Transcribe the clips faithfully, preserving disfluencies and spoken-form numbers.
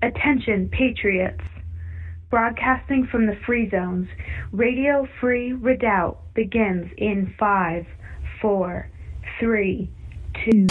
Attention, patriots. Broadcasting from the Free Zones, Radio Free Redoubt begins in five, four, three, two.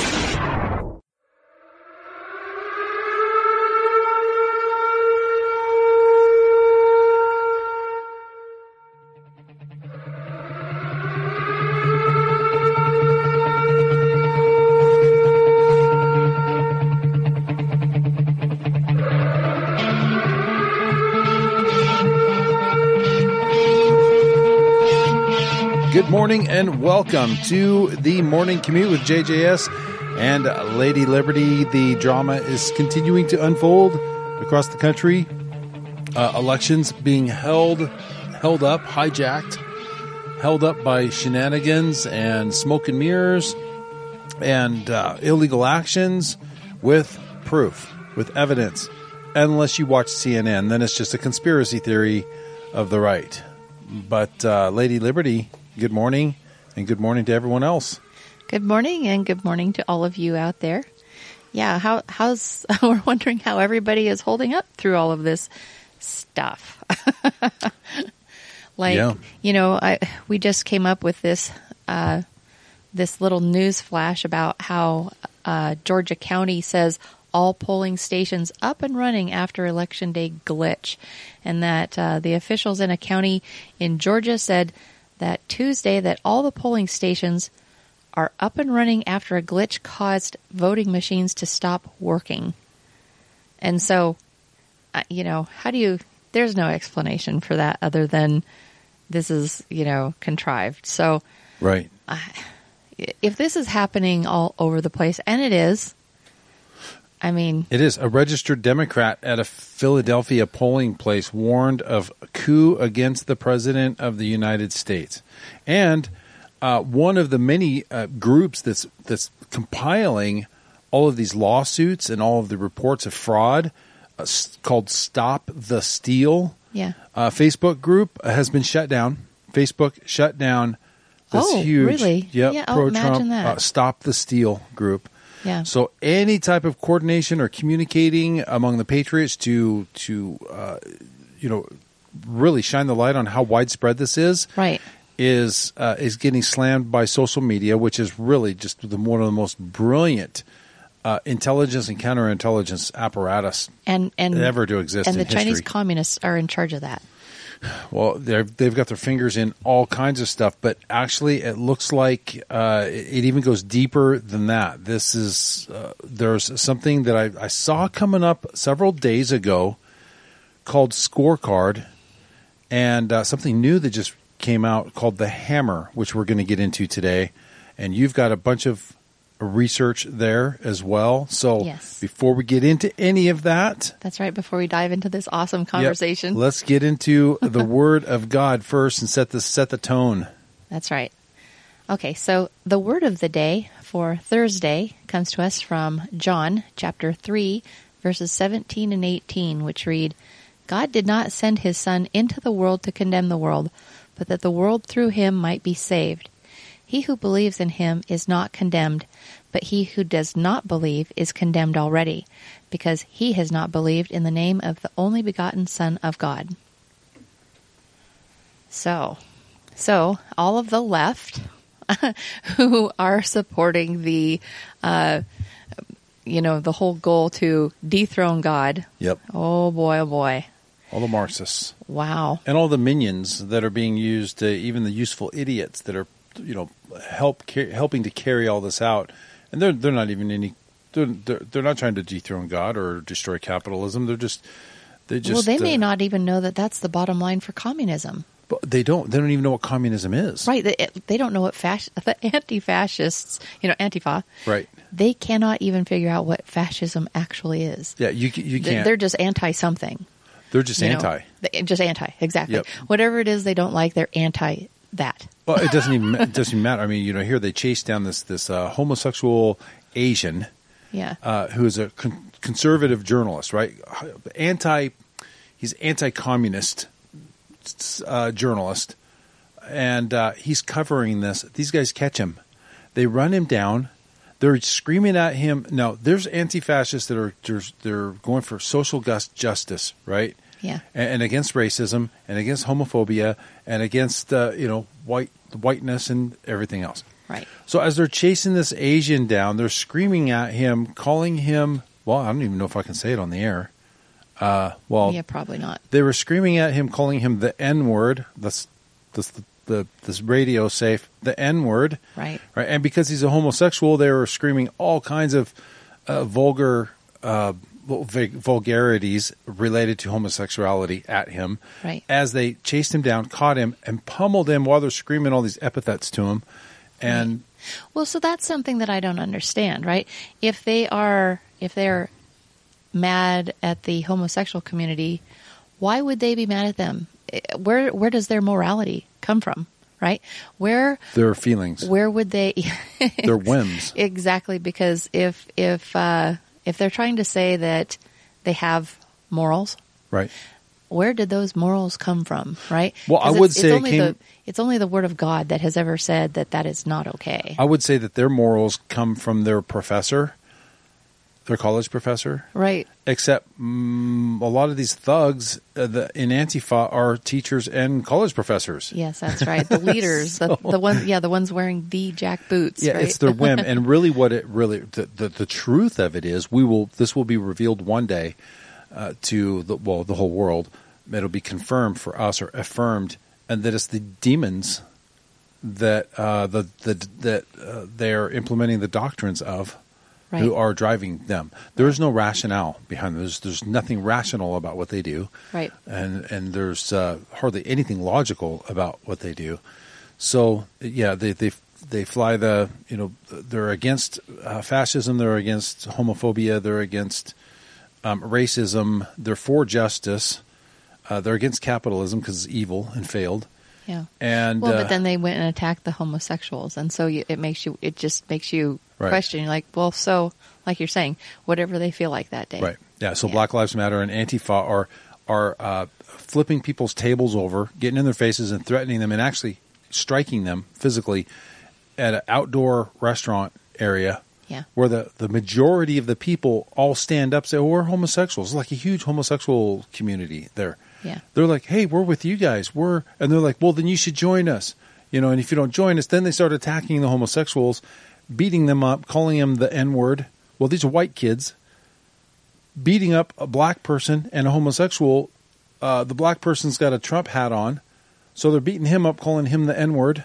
Good morning and welcome to the Morning Commute with J J S and Lady Liberty. The drama is continuing to unfold across the country. Uh, elections being held, held up, hijacked, held up by shenanigans and smoke and mirrors and uh, illegal actions with proof, with evidence. Unless you watch C N N, then it's just a conspiracy theory of the right. But uh, Lady Liberty, good morning, and good morning to everyone else. Good morning, and good morning to all of you out there. Yeah, how how's we're wondering how everybody is holding up through all of this stuff. like, yeah. you know, I we just came up with this uh, this little news flash about how uh, Georgia County says all polling stations up and running after Election Day glitch, and that uh, the officials in a county in Georgia said that Tuesday that all the polling stations are up and running after a glitch caused voting machines to stop working. And so, uh, you know, how do you, there's no explanation for that other than this is, you know, contrived. So, right. Uh, if this is happening all over the place, and it is, I mean, it is. A registered Democrat at a Philadelphia polling place warned of a coup against the President of the United States. And uh, one of the many uh, groups that's that's compiling all of these lawsuits and all of the reports of fraud uh, called Stop the Steal. Yeah. Uh, Facebook group has been shut down. Facebook shut down this oh, huge really? yep, yeah, oh, pro-Trump that. uh, Stop the Steal group. Yeah. So any type of coordination or communicating among the patriots to to uh, you know really shine the light on how widespread this is, right, is uh, is getting slammed by social media, which is really just the, one of the most brilliant uh, intelligence and counterintelligence apparatus and and ever to exist. And in the history. Chinese communists are in charge of that. Well, they've got their fingers in all kinds of stuff, but actually it looks like uh, it even goes deeper than that. This is uh, there's something that I, I saw coming up several days ago called Scorecard, and uh, something new that just came out called The Hammer, which we're going to get into today. And you've got a bunch of research there as well. So yes. Before we get into any of that. That's right. Before we dive into this awesome conversation. Yep, let's get into the Word of God first and set the, set the tone. That's right. Okay, so the word of the day for Thursday comes to us from John chapter three, verses seventeen and eighteen, which read, God did not send his Son into the world to condemn the world, but that the world through him might be saved. He who believes in him is not condemned, but he who does not believe is condemned already, because he has not believed in the name of the only begotten Son of God. So, so all of the left who are supporting the, uh, you know, the whole goal to dethrone God. Yep. Oh boy, oh boy. All the Marxists. Wow. And all the minions that are being used, uh, even the useful idiots that are, you know, help car- helping to carry all this out. And they're they're not even any they're, they're they're not trying to dethrone God or destroy capitalism. They're just they just Well, they may uh, not even know that that's the bottom line for communism. But they don't they don't even know what communism is. Right, they, they don't know what fasc- the anti-fascists, you know, Antifa. Right. They cannot even figure out what fascism actually is. Yeah, you you can't. They're just anti-something. They're just you anti. Know, just anti, exactly. Yep. Whatever it is they don't like, they're anti that. Well, it doesn't even it doesn't even matter. I mean, you know, here they chase down this this uh, homosexual Asian, yeah, uh, who is a con- conservative journalist, right? Anti, he's anti-communist uh, journalist, and uh, he's covering this. These guys catch him, they run him down, They're screaming at him. Now, there's anti-fascists that are they're, they're going for social justice, right? Yeah. And, and against racism, and against homophobia, and against uh, you know white whiteness and everything else. Right. So as they're chasing this Asian down, they're screaming at him, calling him. Well, I don't even know if I can say it on the air. Uh, well, yeah, probably not. They were screaming at him, calling him the N-word. That's that's the, the this radio safe, the N-word. Right. Right. And because he's a homosexual, they were screaming all kinds of uh, vulgar uh, vulgarities related to homosexuality at him. Right. As they chased him down, caught him, and pummeled him while they're screaming all these epithets to him. And right. Well, so that's something that I don't understand, right? If they are, if they're mad at the homosexual community, why would they be mad at them? Where where does their morality come from, right? Where their feelings? Where would they? Their whims. Exactly, because if if uh, if they're trying to say that they have morals, right? Where did those morals come from, right? Well, I would it's, say it's it only came, the it's only the Word of God that has ever said that that is not okay. I would say that their morals come from their professor, their college professor, right? Except um, a lot of these thugs uh, the, in Antifa are teachers and college professors. Yes, that's right. The leaders, so, the the ones, yeah, the ones wearing the jack boots. Yeah, right? it's their whim, and really, what it really the, the the truth of it is, we will this will be revealed one day uh, to the well the whole world. It'll be confirmed for us or affirmed, and that it's the demons that uh, the the that uh, they're implementing the doctrines of. Right. Who are driving them. There is no rationale behind them. There's, there's nothing rational about what they do. Right. And and there's uh, hardly anything logical about what they do. So, yeah, they they they fly the, you know, they're against uh, fascism, they're against homophobia, they're against um, racism, they're for justice, uh, they're against capitalism because it's evil and failed. Yeah. And well, uh, but then they went and attacked the homosexuals, and so you, it makes you. It just makes you right. question. You're like, well, so like you're saying, whatever they feel like that day. Right. Yeah. So yeah. Black Lives Matter and Antifa are are uh, flipping people's tables over, getting in their faces, and threatening them, and actually striking them physically at an outdoor restaurant area. Yeah. Where the, the majority of the people all stand up and say, oh, we're homosexuals. It's like a huge homosexual community there. Yeah. They're like, hey, we're with you guys. We're and they're like, well, then you should join us. You know, and if you don't join us, then they start attacking the homosexuals, beating them up, calling them the N-word. Well, these are white kids beating up a black person and a homosexual. Uh, the black person's got a Trump hat on, so they're beating him up, calling him the N-word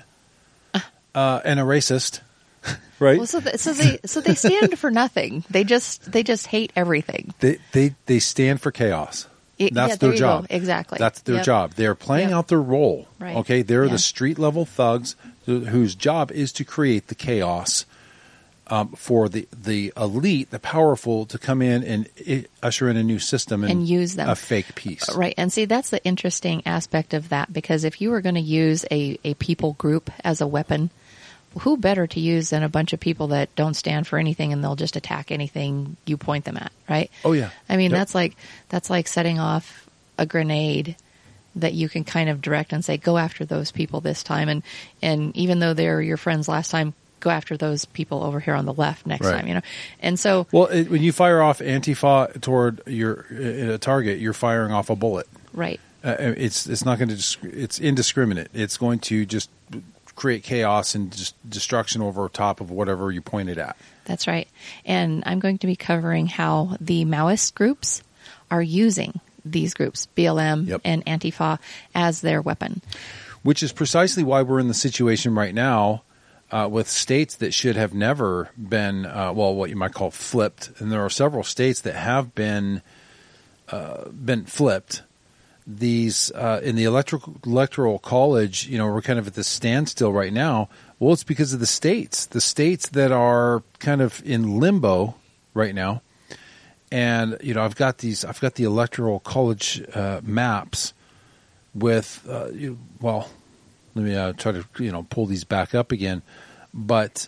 uh, and a racist. Right. Well, so, th- so they so they stand for nothing. They just they just hate everything. They they they stand for chaos. It, That's yeah, their there you job. Go. Exactly. That's their yep. job. They are playing yep. out their role. Right. Okay. They're yeah. the street level thugs whose job is to create the chaos um, for the the elite, the powerful, to come in and I- usher in a new system and, and use them a fake peace. Right. And see, that's the interesting aspect of that, because if you were going to use a, a people group as a weapon, who better to use than a bunch of people that don't stand for anything and they'll just attack anything you point them at, right? Oh yeah. I mean, yep. that's like that's like setting off a grenade that you can kind of direct and say, go after those people this time, and and even though they're your friends last time, go after those people over here on the left next right. time, you know. And so, well, it, when you fire off Antifa toward your uh, target, you're firing off a bullet. right. Uh, it's it's not going to dis- it's indiscriminate. It's going to just create chaos and just destruction over top of whatever you pointed at. That's right. And I'm going to be covering how the Maoist groups are using these groups, B L M yep. and Antifa, as their weapon. Which is precisely why we're in the situation right now uh, with states that should have never been, uh, well, what you might call flipped. And there are several states that have been uh, been flipped. These uh, in the electoral, electoral college, you know, we're kind of at this standstill right now. Well, it's because of the states, the states that are kind of in limbo right now. And you know, I've got these, I've got the electoral college uh, maps with, uh, you, well, let me uh, try to you know pull these back up again. But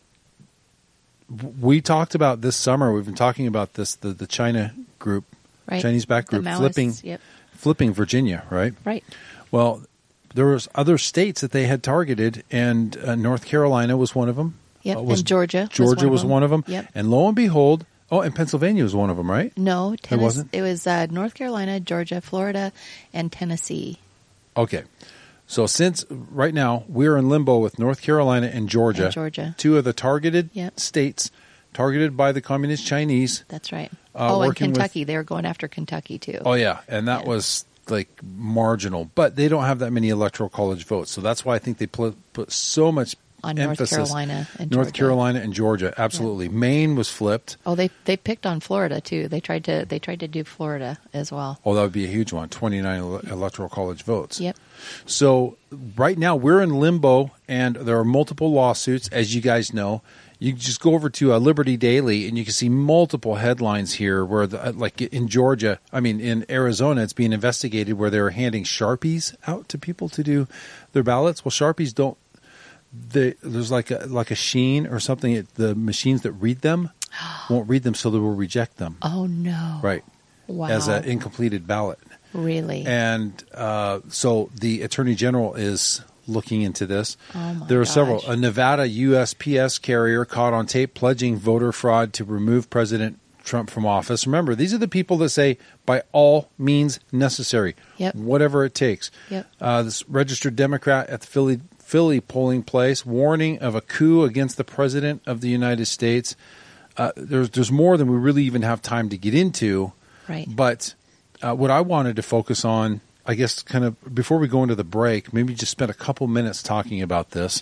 we talked about this summer. We've been talking about this the the China group, right. Chinese backed group, Maoists, flipping. Yep. Flipping Virginia, right? Right. Well, there was other states that they had targeted, and uh, North Carolina was one of them. Yep. Uh, was and Georgia. Georgia was one of them. One of them. Yep. And lo and behold, oh, and Pennsylvania was one of them, right? No, Tennessee. It wasn't? It was uh, North Carolina, Georgia, Florida, and Tennessee. Okay. So since right now we're in limbo with North Carolina and Georgia, And Georgia. two of the targeted Yep. states targeted by the Communist Chinese. That's right. Uh, oh, and working with- Kentucky. They were going after Kentucky, too. Oh, yeah. And that Yeah. was like marginal. But they don't have that many electoral college votes. So that's why I think they put, put so much On North emphasis. Carolina and North Georgia. Carolina and Georgia. Absolutely. Maine was flipped. Oh, they they picked on Florida, too. They tried to they tried to do Florida as well. Oh, that would be a huge one. twenty-nine ele- electoral college votes. Yep. So right now we're in limbo, and there are multiple lawsuits, as you guys know. You can just go over to uh, Liberty Daily, and you can see multiple headlines here where, the, like in Georgia, I mean, in Arizona, it's being investigated where they're handing Sharpies out to people to do their ballots. Well, Sharpies don't, they, there's like a, like a sheen or something. The machines that read them won't read them, so they will reject them. Oh, no. Right. Wow. As an incompleted ballot. Really? And uh, so the Attorney General is looking into this. Oh, my there are gosh. several. A Nevada U S P S carrier caught on tape pledging voter fraud to remove President Trump from office. Remember, these are the people that say, by all means necessary, Yep. whatever it takes. Yep. Uh, this registered Democrat at the Philly, Philly polling place, warning of a coup against the President of the United States. Uh, there's, there's more than we really even have time to get into. Right. But uh, what I wanted to focus on, I guess, kind of before we go into the break, maybe just spend a couple minutes talking about this.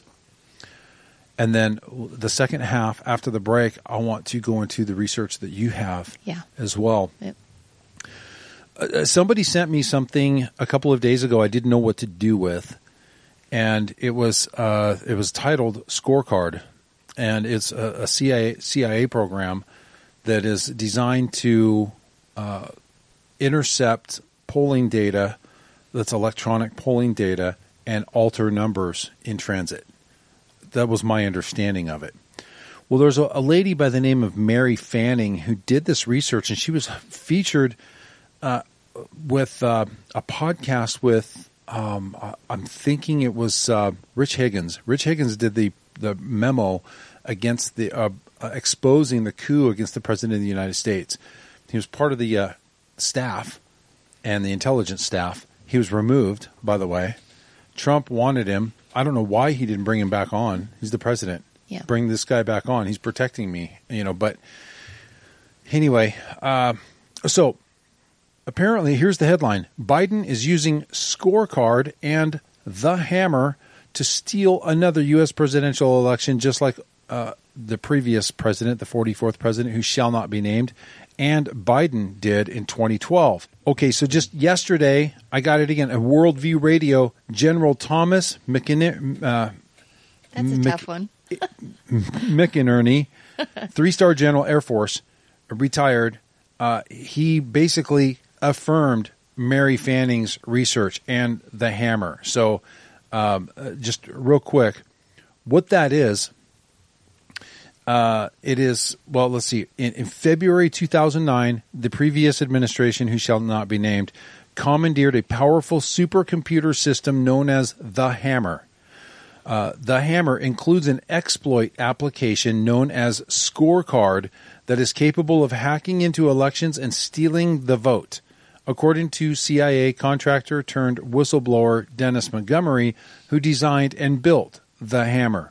And then the second half, after the break, I want to go into the research that you have Yeah. as well. Yep. Uh, somebody sent me something a couple of days ago I didn't know what to do with. And it was uh, it was titled Scorecard. And it's a, a C I A, C I A program that is designed to uh, intercept polling data that's electronic polling data and alter numbers in transit. That was my understanding of it. Well, there's a, a lady by the name of Mary Fanning who did this research, and she was featured uh, with uh, a podcast with, um, I'm thinking it was uh, Rich Higgins. Rich Higgins did the, the memo against the uh, uh, exposing the coup against the President of the United States. He was part of the uh, staff and the intelligence staff. He was removed, by the way. Trump wanted him. I don't know why he didn't bring him back on. He's the president. Yeah. Bring this guy back on. He's protecting me, you know. But anyway, uh, so apparently, here's the headline: Biden is using Scorecard and the hammer to steal another U S presidential election, just like uh, the previous president, the forty-fourth president, who shall not be named, and Biden did in twenty twelve. Okay, so just yesterday, I got it again. A Worldview Radio, General Thomas McInerney, uh, That's a Mc- tough one. McInerney, three-star General Air Force, retired. Uh, he basically affirmed Mary Fanning's research and the hammer. So um, uh, just real quick, what that is, Uh, it is, well, let's see. In, in February two thousand nine, the previous administration, who shall not be named, commandeered a powerful supercomputer system known as the Hammer. Uh, the Hammer includes an exploit application known as Scorecard that is capable of hacking into elections and stealing the vote, according to C I A contractor turned whistleblower Dennis Montgomery, who designed and built the Hammer.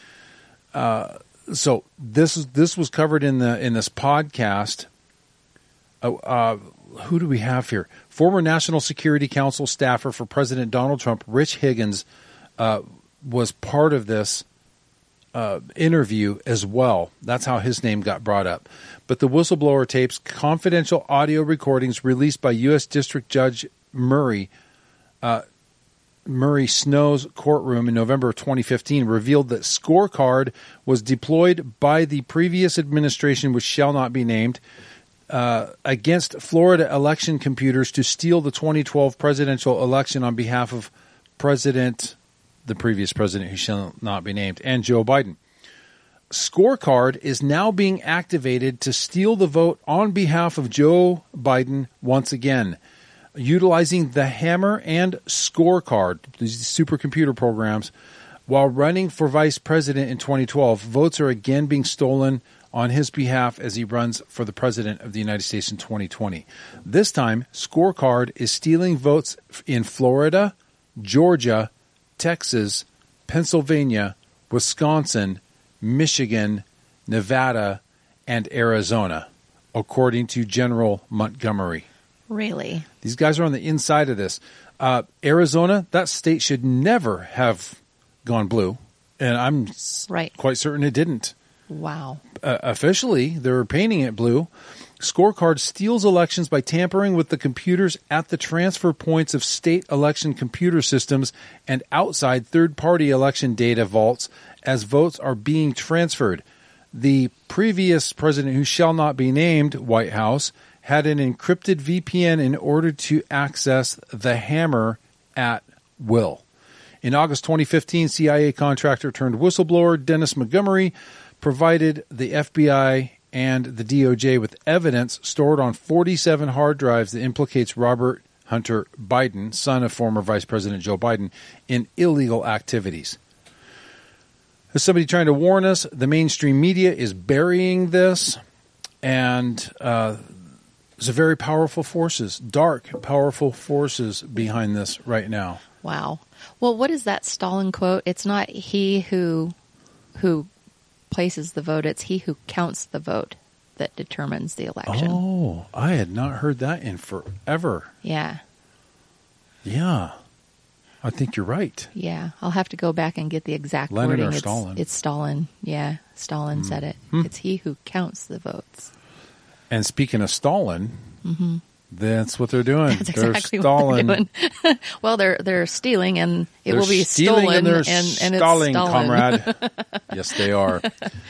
Uh, So this is this was covered in the in this podcast. Uh, uh, who do we have here? Former National Security Council staffer for President Donald Trump, Rich Higgins, uh, was part of this uh, interview as well. That's how his name got brought up. But the whistleblower tapes confidential audio recordings released by U S District Judge Murray. Uh, Murray Snow's courtroom in November of twenty fifteen revealed that Scorecard was deployed by the previous administration, which shall not be named, uh, against Florida election computers to steal the twenty twelve presidential election on behalf of President, the previous president who shall not be named, and Joe Biden. Scorecard is now being activated to steal the vote on behalf of Joe Biden once again, utilizing the Hammer and Scorecard, these supercomputer programs, While running for vice president in twenty twelve, votes are again being stolen on his behalf as he runs for the president of the United States in twenty twenty. This time, Scorecard is stealing votes in Florida, Georgia, Texas, Pennsylvania, Wisconsin, Michigan, Nevada, and Arizona, according to General Montgomery. Really? These guys are on the inside of this. Uh, Arizona, that state should never have gone blue, and I'm right. quite certain it didn't. Wow. Uh, officially, they're painting it blue. Scorecard steals elections by tampering with the computers at the transfer points of state election computer systems and outside third-party election data vaults as votes are being transferred. The previous president, who shall not be named, White House, had an encrypted V P N in order to access the hammer at will. In August twenty fifteen, C I A contractor turned whistleblower Dennis Montgomery provided the F B I and the D O J with evidence stored on forty-seven hard drives that implicates Robert Hunter Biden, son of former Vice President Joe Biden, in illegal activities. There's somebody trying to warn us. The mainstream media is burying this, and uh, there's a very powerful forces, dark, powerful forces behind this right now. Wow. Well, what is that Stalin quote? It's not he who who places the vote, it's he who counts the vote that determines the election. Oh, I had not heard that in forever. Yeah. Yeah. I think you're right. Yeah. I'll have to go back and get the exact Lenin wording. or It's, Stalin? it's Stalin. Yeah. Stalin mm. said it. Mm. It's he who counts the votes. And speaking of Stalin, mm-hmm. that's what they're doing. That's they're exactly stalling. what they're doing. Well, they're they're stealing, and it they're will be stealing stolen, and, they're and, and stalling, it's stolen. comrade. Yes, they are.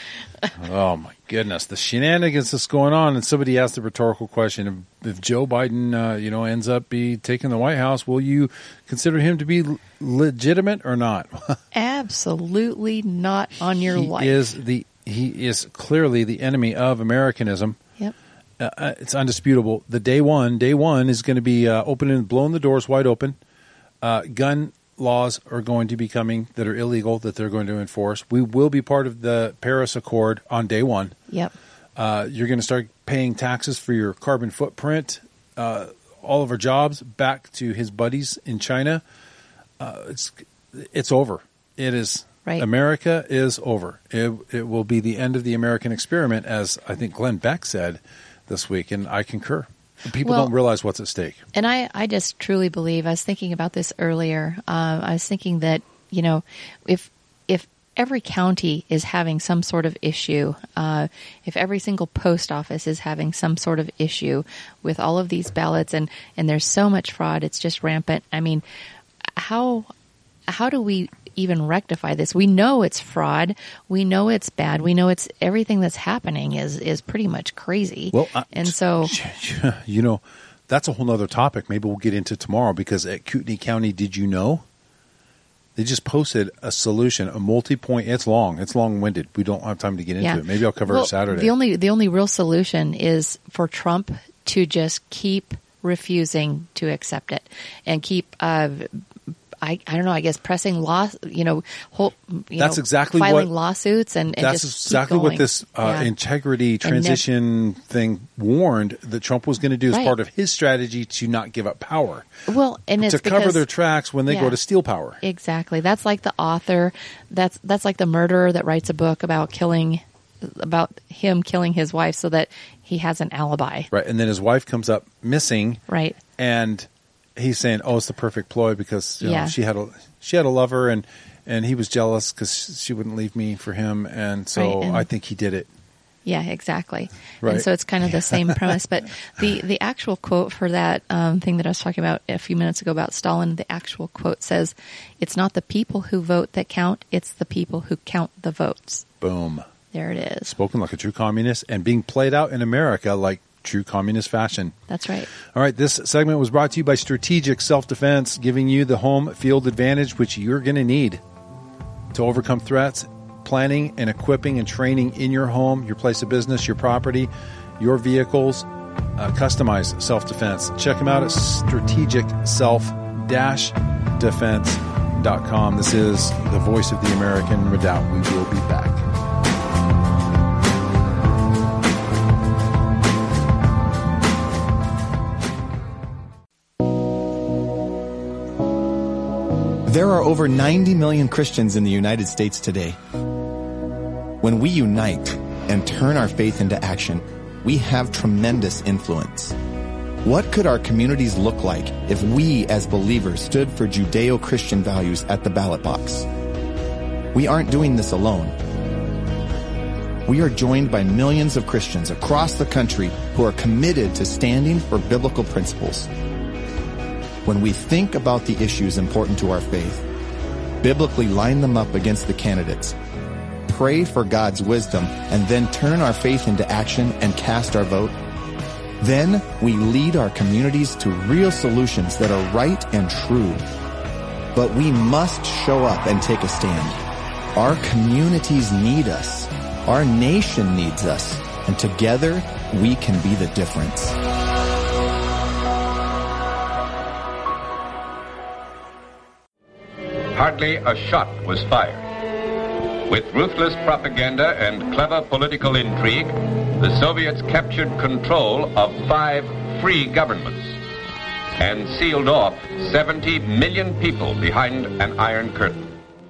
Oh my goodness, the shenanigans that's going on. And somebody asked a rhetorical question: If, if Joe Biden, uh, you know, ends up be taking the White House, will you consider him to be l- legitimate or not? Absolutely not on your he life. Is the he is clearly the enemy of Americanism. Yep. Uh, it's undisputable. The day one, day one is going to be uh, opening, blowing the doors wide open. Uh, gun laws are going to be coming that are illegal that they're going to enforce. We will be part of the Paris Accord on day one. Yep. Uh, you're going to start paying taxes for your carbon footprint. Uh, all of our jobs back to his buddies in China. Uh, it's it's over. It is. Right. America is over. It it will be the end of the American experiment, as I think Glenn Beck said this week, and I concur. People well, don't realize what's at stake. And I, I just truly believe, I was thinking about this earlier, uh, I was thinking that, you know, if if every county is having some sort of issue, uh, if every single post office is having some sort of issue with all of these ballots, and, and there's so much fraud, it's just rampant. I mean, how how do we even rectify this? We know it's fraud. We know it's bad. We know it's everything that's happening is, is pretty much crazy. Well, uh, and so, you know, that's a whole nother topic. Maybe we'll get into tomorrow, because at Kootenai County, did you know they just posted a solution, a multi-point? It's long. It's long-winded. We don't have time to get into yeah. it. Maybe I'll cover well, it Saturday. The only the only real solution is for Trump to just keep refusing to accept it and keep. Uh, I, I don't know, I guess pressing law, you know, whole, you that's know, exactly filing what, lawsuits and, and that's just exactly keep what going. this uh, yeah. integrity transition nev- thing warned that Trump was going to do as right. part of his strategy to not give up power. Well, and it's to cover because, their tracks when they yeah, go to steal power. Exactly. That's like the author. That's that's like the murderer that writes a book about killing, about him killing his wife so that he has an alibi. Right, and then his wife comes up missing. Right. And he's saying, "Oh, it's the perfect ploy because you know, yeah. she had a she had a lover, and and he was jealous because she wouldn't leave me for him, and so right, and, I think he did it." Yeah, exactly. Right. And so it's kind of the same premise, but the the actual quote for that um, thing that I was talking about a few minutes ago about Stalin, the actual quote says, "It's not the people who vote that count; it's the people who count the votes." Boom. There it is. Spoken like a true communist and being played out in America like true communist fashion. That's right. All right, this segment was brought to you by Strategic Self-Defense, giving you the home field advantage, which you're going to need to overcome threats, planning and equipping and training in your home, your place of business, your property, your vehicles, uh, customized self-defense. Check them out at strategic self dash defense dot com. This is the Voice of the American Redoubt. We will be back. There are over ninety million Christians in the United States today. When we unite and turn our faith into action, we have tremendous influence. What could our communities look like if we as believers stood for Judeo-Christian values at the ballot box? We aren't doing this alone. We are joined by millions of Christians across the country who are committed to standing for biblical principles. When we think about the issues important to our faith, biblically line them up against the candidates, pray for God's wisdom, and then turn our faith into action and cast our vote, then we lead our communities to real solutions that are right and true. But we must show up and take a stand. Our communities need us. Our nation needs us. And together, we can be the difference. Hardly a shot was fired. With ruthless propaganda and clever political intrigue, the Soviets captured control of five free governments and sealed off seventy million people behind an iron curtain.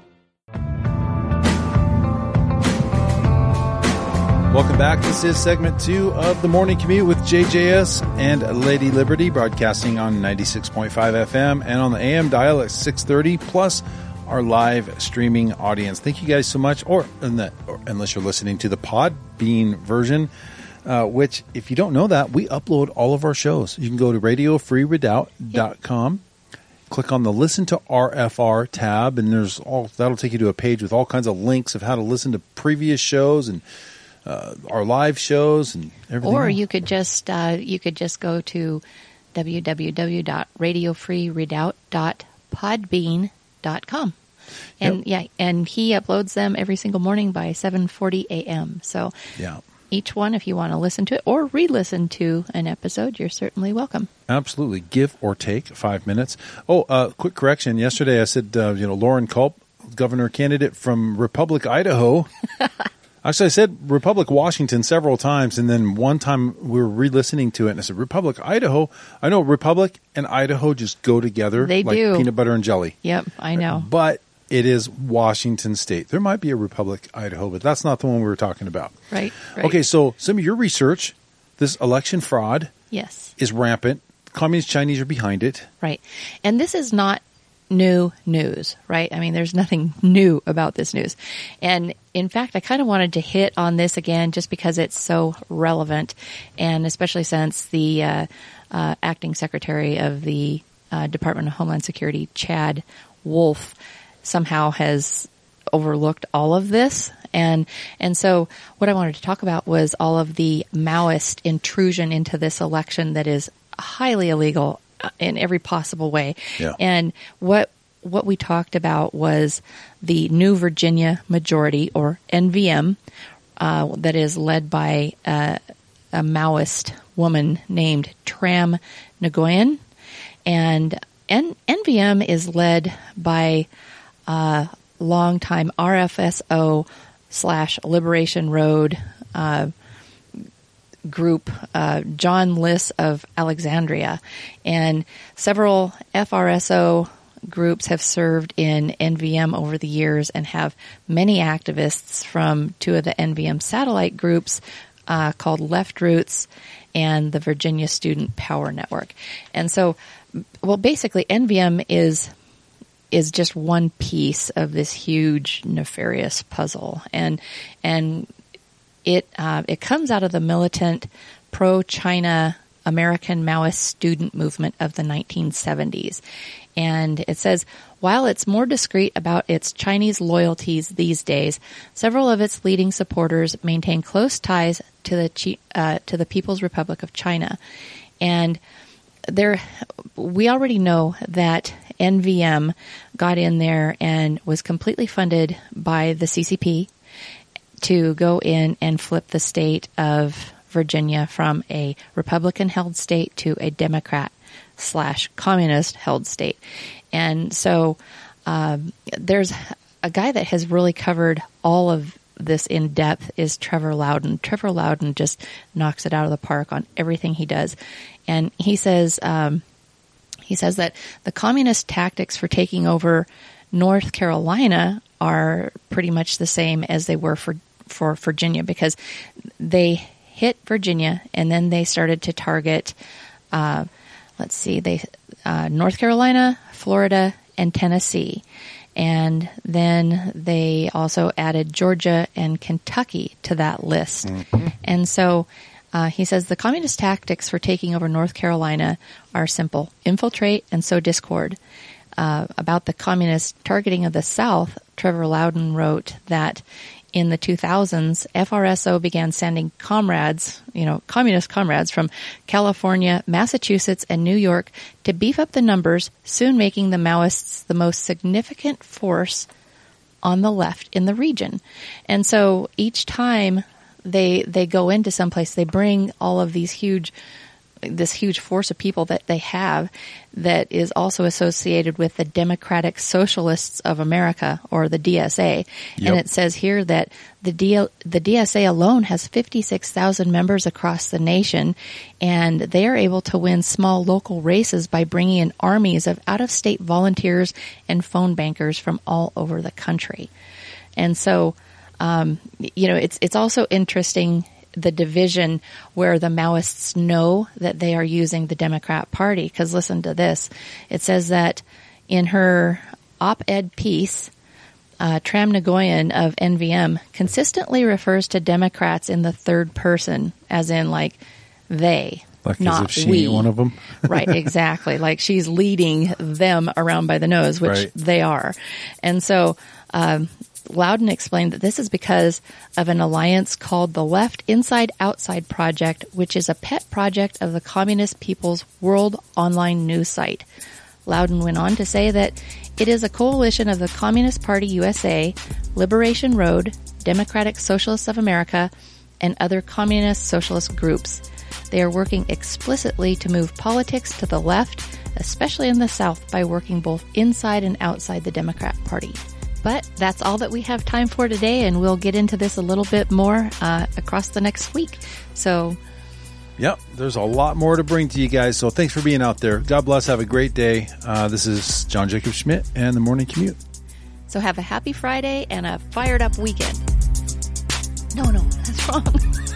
Welcome back. This is segment two of the Morning Commute with J J S and Lady Liberty, broadcasting on ninety-six point five F M and on the A M dial at six thirty, plus our live streaming audience. Thank you guys so much. Or, in the, or unless you're listening to the Podbean version, uh, which, if you don't know that, we upload all of our shows. You can go to radio free redoubt dot com. Yep. Click on the Listen to R F R tab, and there's all that'll take you to a page with all kinds of links of how to listen to previous shows and uh, our live shows and everything. Or else. you could just uh, you could just go to w w w dot radio free redoubt dot podbean dot com. And yep. yeah, and he uploads them every single morning by seven forty a m. So yeah. Each one, if you want to listen to it or re-listen to an episode, you're certainly welcome. Absolutely. Give or take five minutes. Oh, uh, quick correction. Yesterday I said, uh, you know, Lauren Culp, governor candidate from Republic, Idaho. Actually, I said Republic, Washington several times, and then one time we were re-listening to it, and I said, Republic, Idaho. I know Republic and Idaho just go together they like do. peanut butter and jelly. Yep, I know. But it is Washington State. There might be a Republic, Idaho, but that's not the one we were talking about. Right, right. Okay, so some of your research, this election fraud yes. is rampant. Communist Chinese are behind it. Right. And this is not new news, right? I mean, there's nothing new about this news. And in fact, I kind of wanted to hit on this again just because it's so relevant, and especially since the uh, uh, acting secretary of the uh, Department of Homeland Security, Chad Wolf, somehow has overlooked all of this. And and so what I wanted to talk about was all of the Maoist intrusion into this election that is highly illegal in every possible way. Yeah. And what what we talked about was the New Virginia Majority, or N V M, uh, that is led by uh, a Maoist woman named Tram Nguyen. And N- NVM is led by uh, longtime R F S O slash Liberation Road uh, group, uh, John Liss of Alexandria. And several F R S O groups have served in N V M over the years and have many activists from two of the N V M satellite groups uh, called Left Roots and the Virginia Student Power Network. And so, well, basically N V M is is just one piece of this huge nefarious puzzle. And and it uh, it comes out of the militant pro-China American Maoist student movement of the nineteen seventies. And it says, while it's more discreet about its Chinese loyalties these days, several of its leading supporters maintain close ties to the uh, to the People's Republic of China. And there, we already know that N V M got in there and was completely funded by the C C P to go in and flip the state of Virginia from a Republican-held state to a Democrat slash communist-held state. And so um, there's a guy that has really covered all of this in depth is Trevor Loudon. Trevor Loudon just knocks it out of the park on everything he does. And he says, um, he says that the communist tactics for taking over North Carolina are pretty much the same as they were for, for Virginia, because they hit Virginia and then they started to target, uh, let's see, they, uh, North Carolina, Florida, and Tennessee. And then they also added Georgia and Kentucky to that list. Mm-hmm. And so uh, he says the communist tactics for taking over North Carolina are simple: infiltrate and sow discord. Uh, about the communist targeting of the South, Trevor Loudon wrote that in the two thousands, F R S O began sending comrades, you know, communist comrades from California, Massachusetts, and New York to beef up the numbers, soon making the Maoists the most significant force on the left in the region. And so each time they they go into someplace, they bring all of these huge this huge force of people that they have that is also associated with the Democratic Socialists of America, or the D S A. Yep. And it says here that the D- the D S A alone has fifty-six thousand members across the nation, and they are able to win small local races by bringing in armies of out-of-state volunteers and phone bankers from all over the country. And so, um, you know, it's it's also interesting, the division where the Maoists know that they are using the Democrat Party. Because listen to this. It says that in her op-ed piece, uh, Tram Nguyen of N V M consistently refers to Democrats in the third person, as in like they, like not as if she we. ain't one of them. Right, exactly. Like she's leading them around by the nose, which right. they are. And so um, Loudon explained that this is because of an alliance called the Left Inside Outside Project, which is a pet project of the Communist People's World online news site. Loudon went on to say that it is a coalition of the Communist Party U S A, Liberation Road, Democratic Socialists of America, and other communist socialist groups. They are working explicitly to move politics to the left, especially in the South, by working both inside and outside the Democrat Party. But that's all that we have time for today, and we'll get into this a little bit more uh, across the next week. So, yep, there's a lot more to bring to you guys. So thanks for being out there. God bless. Have a great day. Uh, this is John Jacob Schmidt and the Morning Commute. So have a happy Friday and a fired up weekend. No, no, that's wrong.